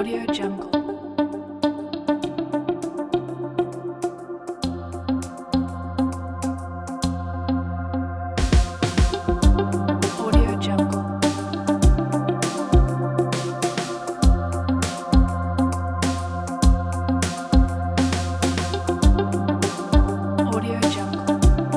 Audio Jungle. Audio Jungle. Audio Jungle.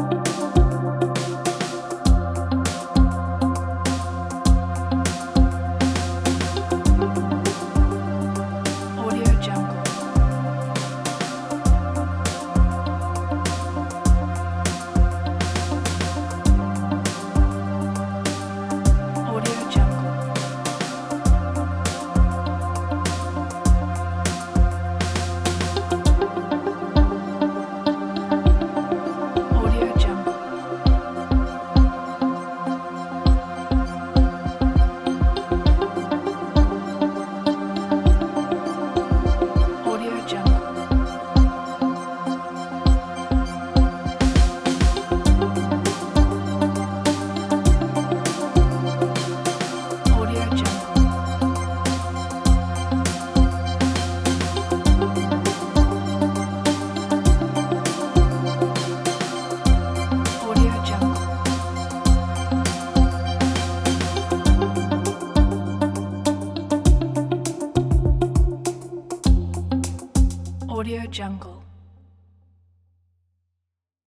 Audio Jungle. Audio Jungle. Audio Jungle. Audio Jungle. Audio Jungle. Audio Jungle. Audio Jungle.